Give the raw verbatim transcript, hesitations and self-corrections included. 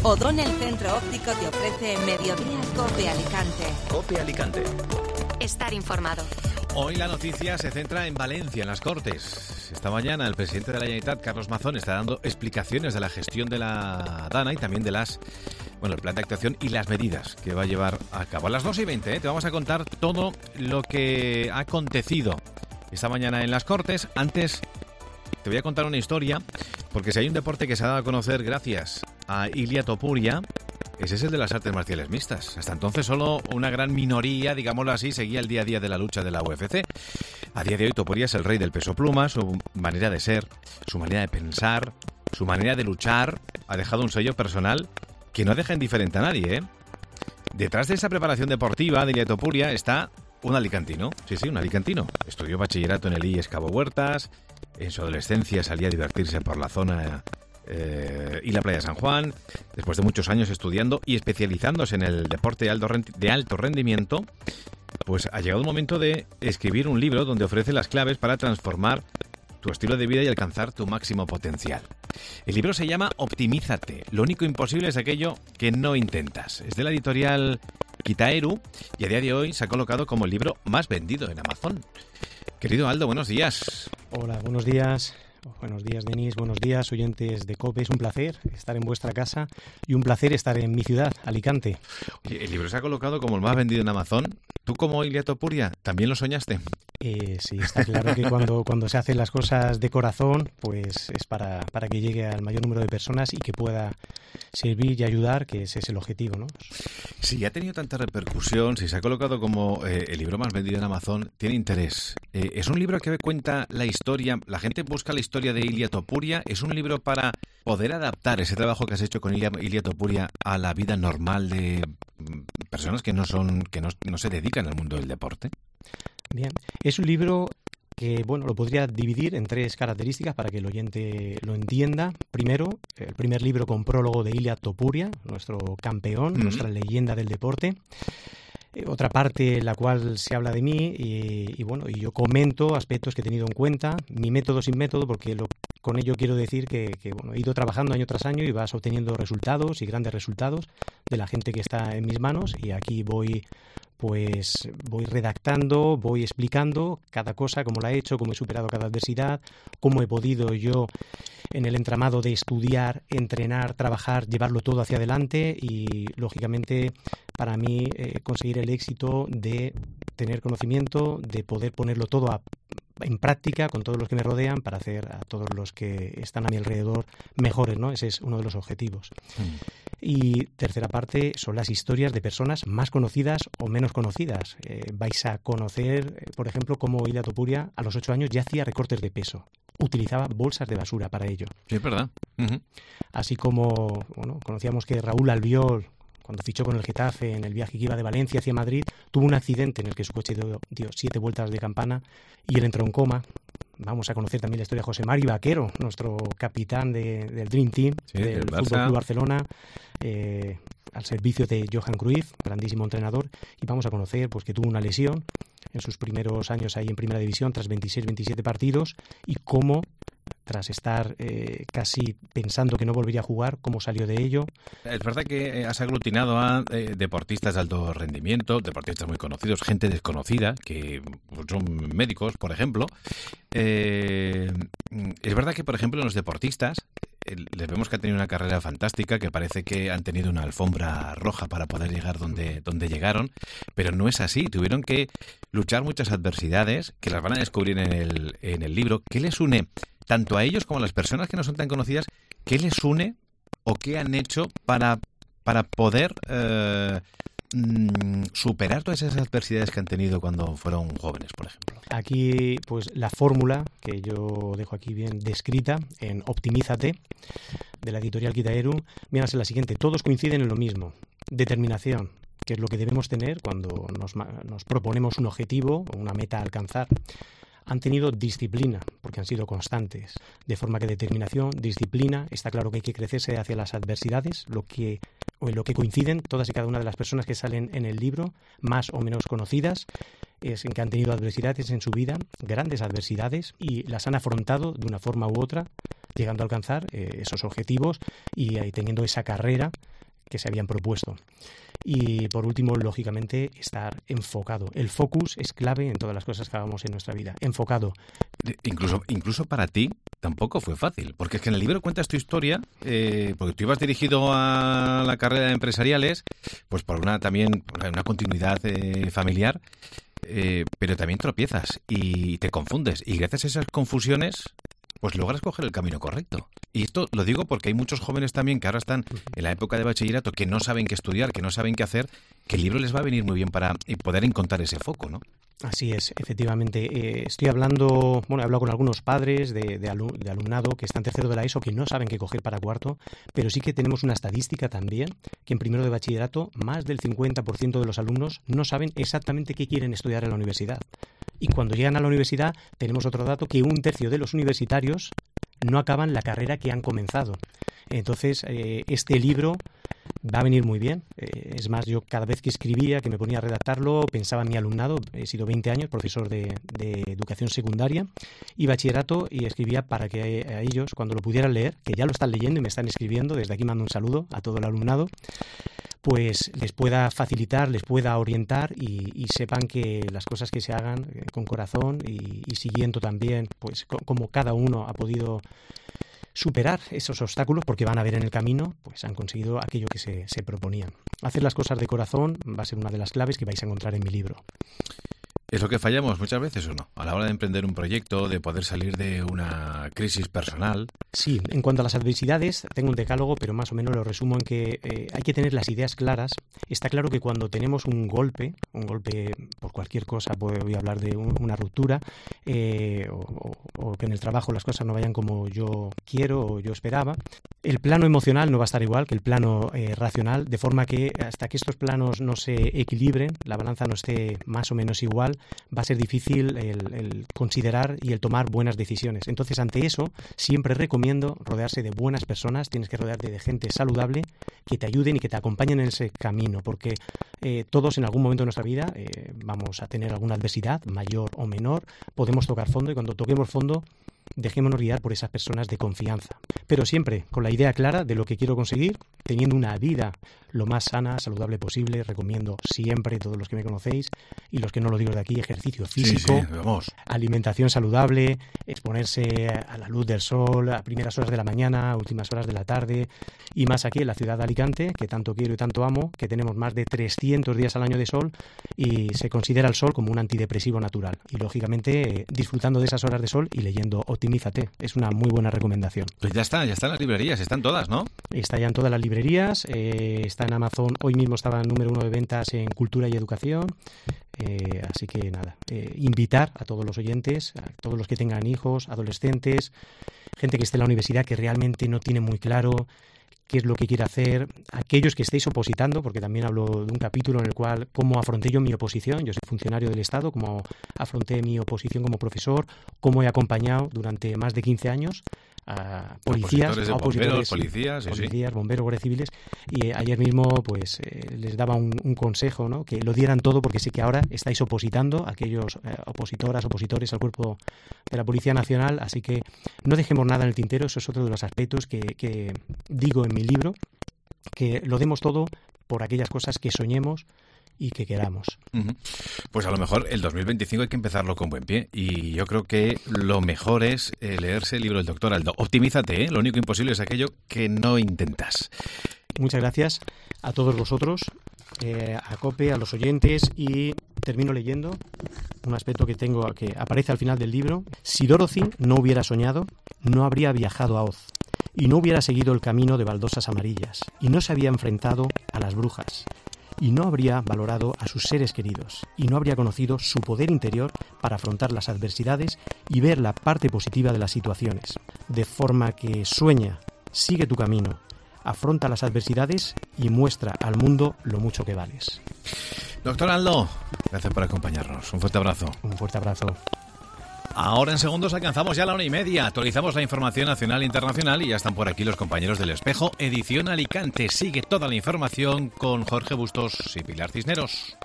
O'Donnell Centro Óptico te ofrece Mediodía Cope Alicante. Cope Alicante. Estar informado. Hoy la noticia se centra en Valencia, en las Cortes. Esta mañana el presidente de la Generalitat, Carlos Mazón, está dando explicaciones de la gestión de la DANA y también de las, bueno, el plan de actuación y las medidas que va a llevar a cabo. A las dos y veinte ¿eh? te vamos a contar todo lo que ha acontecido esta mañana en las Cortes. Antes te voy a contar una historia, porque si hay un deporte que se ha dado a conocer gracias a Ilia Topuria, ese es el de las artes marciales mixtas. Hasta entonces solo una gran minoría, digámoslo así, seguía el día a día de la lucha de la U F C. A día de hoy Topuria es el rey del peso pluma, su manera de ser, su manera de pensar, su manera de luchar, ha dejado un sello personal que no deja indiferente a nadie, ¿eh? Detrás de esa preparación deportiva de Ilia Topuria está un alicantino, sí, sí, un alicantino. Estudió bachillerato en el I E S Cabo Huertas, en su adolescencia salía a divertirse por la zona eh, y la playa de San Juan. Después de muchos años estudiando y especializándose en el deporte de alto, de alto rendimiento, pues ha llegado el momento de escribir un libro donde ofrece las claves para transformar tu estilo de vida y alcanzar tu máximo potencial. El libro se llama Optimízate. Lo único imposible es aquello que no intentas. Es de la editorial Kitaeru y a día de hoy se ha colocado como el libro más vendido en Amazon. Querido Aldo, buenos días. Hola, buenos días. Buenos días, Denis. Buenos días, oyentes de COPE. Es un placer estar en vuestra casa y un placer estar en mi ciudad, Alicante. Oye, el libro se ha colocado como el más vendido en Amazon. ¿Tú, como Ilia Topuria, también lo soñaste? Eh, sí, está claro que cuando, cuando se hacen las cosas de corazón, pues es para, para que llegue al mayor número de personas y que pueda servir y ayudar, que ese es el objetivo, ¿no? Si ha tenido tanta repercusión, si se ha colocado como eh, el libro más vendido en Amazon, tiene interés. Eh, ¿Es un libro que cuenta la historia? ¿La gente busca la historia de Ilia Topuria? ¿Es un libro para poder adaptar ese trabajo que has hecho con Ilia, Ilia Topuria a la vida normal de personas que no son, que no, no se dedican al mundo del deporte? Bien, es un libro que, bueno, lo podría dividir en tres características para que el oyente lo entienda. Primero, el primer libro con prólogo de Ilia Topuria, nuestro campeón, mm-hmm. nuestra leyenda del deporte. Eh, otra parte en la cual se habla de mí y, y, bueno, y yo comento aspectos que he tenido en cuenta, mi método sin método, porque lo, con ello quiero decir que, que bueno, he ido trabajando año tras año y vas obteniendo resultados y grandes resultados de la gente que está en mis manos, y aquí voy... pues voy redactando, voy explicando cada cosa, cómo la he hecho, cómo he superado cada adversidad, cómo he podido yo en el entramado de estudiar, entrenar, trabajar, llevarlo todo hacia adelante y, lógicamente, para mí eh, conseguir el éxito de tener conocimiento, de poder ponerlo todo a en práctica con todos los que me rodean para hacer a todos los que están a mi alrededor mejores, ¿no? Ese es uno de los objetivos. Mm. Y tercera parte son las historias de personas más conocidas o menos conocidas. Eh, vais a conocer, eh, por ejemplo, cómo Ilia Topuria a los ocho años ya hacía recortes de peso. Utilizaba bolsas de basura para ello. Sí, es verdad. Uh-huh. Así como, bueno, conocíamos que Raúl Albiol, cuando fichó con el Getafe en el viaje que iba de Valencia hacia Madrid, tuvo un accidente en el que su coche dio, dio siete vueltas de campana y él entró en coma. Vamos a conocer también la historia de José Mari Vaquero, nuestro capitán de, del Dream Team, sí, del Fútbol Club Barcelona, eh, al servicio de Johan Cruyff, grandísimo entrenador, y vamos a conocer pues que tuvo una lesión en sus primeros años ahí en Primera División, tras veintiséis veintisiete partidos, y cómo, tras estar eh, casi pensando que no volvería a jugar, cómo salió de ello. Es verdad que has aglutinado a eh, deportistas de alto rendimiento, deportistas muy conocidos, gente desconocida, que son médicos, por ejemplo. Eh, es verdad que, por ejemplo, en los deportistas eh, les vemos que han tenido una carrera fantástica, que parece que han tenido una alfombra roja para poder llegar donde, donde llegaron, pero no es así. Tuvieron que luchar muchas adversidades, que las van a descubrir en el, en el libro. ¿Qué les une tanto a ellos como a las personas que no son tan conocidas? ¿Qué les une o qué han hecho para, para poder eh, mmm, superar todas esas adversidades que han tenido cuando fueron jóvenes, por ejemplo? Aquí, pues, la fórmula que yo dejo aquí bien descrita en Optimízate, de la editorial Kitaeru, viene a ser la siguiente. Todos coinciden en lo mismo: determinación, que es lo que debemos tener cuando nos, nos proponemos un objetivo o una meta a alcanzar. Han tenido disciplina, porque han sido constantes, de forma que determinación, disciplina, está claro que hay que crecerse hacia las adversidades, lo que, o en lo que coinciden todas y cada una de las personas que salen en el libro, más o menos conocidas, es en que han tenido adversidades en su vida, grandes adversidades, y las han afrontado de una forma u otra, llegando a alcanzar eh, esos objetivos y eh, teniendo esa carrera que se habían propuesto. Y por último, lógicamente, estar enfocado. El focus es clave en todas las cosas que hagamos en nuestra vida. Enfocado. Incluso, incluso para ti tampoco fue fácil, porque es que en el libro cuentas tu historia, eh, porque tú ibas dirigido a la carrera de empresariales, pues por una también una continuidad eh, familiar, eh, pero también tropiezas y te confundes. Y gracias a esas confusiones, pues logras coger el camino correcto. Y esto lo digo porque hay muchos jóvenes también que ahora están en la época de bachillerato que no saben qué estudiar, que no saben qué hacer, que el libro les va a venir muy bien para poder encontrar ese foco, ¿no? Así es, efectivamente. Eh, estoy hablando, bueno, he hablado con algunos padres de, de, alu- de alumnado que están tercero de la ESO que no saben qué coger para cuarto, pero sí que tenemos una estadística también que en primero de bachillerato más del cincuenta por ciento de los alumnos no saben exactamente qué quieren estudiar en la universidad. Y cuando llegan a la universidad tenemos otro dato que un tercio de los universitarios no acaban la carrera que han comenzado. Entonces, eh, este libro va a venir muy bien. Eh, es más, yo cada vez que escribía, que me ponía a redactarlo, pensaba en mi alumnado. He sido veinte años profesor de, de educación secundaria y bachillerato, y escribía para que a ellos, cuando lo pudieran leer, que ya lo están leyendo y me están escribiendo, desde aquí mando un saludo a todo el alumnado, pues les pueda facilitar, les pueda orientar y, y sepan que las cosas que se hagan eh, con corazón y, y siguiendo también, pues co- como cada uno ha podido superar esos obstáculos, porque van a ver en el camino, pues han conseguido aquello que se, se proponían. Hacer las cosas de corazón va a ser una de las claves que vais a encontrar en mi libro. ¿Es lo que fallamos muchas veces o no? A la hora de emprender un proyecto, de poder salir de una crisis personal. Sí, en cuanto a las adversidades, tengo un decálogo, pero más o menos lo resumo en que eh, hay que tener las ideas claras. Está claro que cuando tenemos un golpe, un golpe por cualquier cosa, voy a hablar de un, una ruptura, eh, o, o, o que en el trabajo las cosas no vayan como yo quiero o yo esperaba, el plano emocional no va a estar igual que el plano eh, racional, de forma que hasta que estos planos no se equilibren, la balanza no esté más o menos igual, va a ser difícil el, el considerar y el tomar buenas decisiones. Entonces, ante eso, siempre recomiendo rodearse de buenas personas. Tienes que rodearte de gente saludable que te ayuden y que te acompañen en ese camino, porque eh, todos en algún momento de nuestra vida eh, vamos a tener alguna adversidad, mayor o menor, podemos tocar fondo, y cuando toquemos fondo, dejémonos guiar por esas personas de confianza, pero siempre con la idea clara de lo que quiero conseguir, teniendo una vida lo más sana, saludable posible. Recomiendo siempre, todos los que me conocéis y los que no lo digo de aquí, ejercicio físico, sí, sí, vamos. Alimentación saludable, exponerse a la luz del sol a primeras horas de la mañana, a últimas horas de la tarde, y más aquí en la ciudad de Alicante, que tanto quiero y tanto amo, que tenemos más de trescientos días al año de sol y se considera el sol como un antidepresivo natural. Y lógicamente eh, disfrutando de esas horas de sol y leyendo Optimízate. Es una muy buena recomendación. Pues ya está, ya están las librerías, están todas, ¿no? Está ya en todas las librerías, eh, está en Amazon, hoy mismo estaba en número uno de ventas en Cultura y Educación, eh, así que nada, eh, invitar a todos los oyentes, a todos los que tengan hijos, adolescentes, gente que esté en la universidad que realmente no tiene muy claro qué es lo que quiere hacer, aquellos que estéis opositando, porque también hablo de un capítulo en el cual cómo afronté yo mi oposición. Yo soy funcionario del Estado, cómo afronté mi oposición como profesor, cómo he acompañado durante más de quince años a policías, opositores, a opositores, bomberos, policías, sí, policías, sí. bomberos, guardias civiles, y eh, ayer mismo pues eh, les daba un, un consejo, ¿no? Que lo dieran todo, porque sé que ahora estáis opositando, aquellos eh, opositoras, opositores al cuerpo de la Policía Nacional, así que no dejemos nada en el tintero. Eso es otro de los aspectos que, que digo en mi libro, que lo demos todo por aquellas cosas que soñemos y que queramos. Uh-huh. Pues a lo mejor el dos mil veinticinco hay que empezarlo con buen pie, y yo creo que lo mejor es eh, leerse el libro del doctor Aldo. Optimízate, ¿eh? Lo único imposible es aquello que no intentas. Muchas gracias a todos vosotros, eh, a COPE, a los oyentes, y termino leyendo un aspecto que tengo que aparece al final del libro. Si Dorothy no hubiera soñado, no habría viajado a Oz, y no hubiera seguido el camino de baldosas amarillas, y no se había enfrentado a las brujas, y no habría valorado a sus seres queridos, y no habría conocido su poder interior para afrontar las adversidades y ver la parte positiva de las situaciones. De forma que sueña, sigue tu camino, afronta las adversidades y muestra al mundo lo mucho que vales. Doctor Aldo, gracias por acompañarnos. Un fuerte abrazo. Un fuerte abrazo. Ahora en segundos alcanzamos ya la una y media. Actualizamos la información nacional e internacional y ya están por aquí los compañeros del Espejo, edición Alicante. Sigue toda la información con Jorge Bustos y Pilar Cisneros.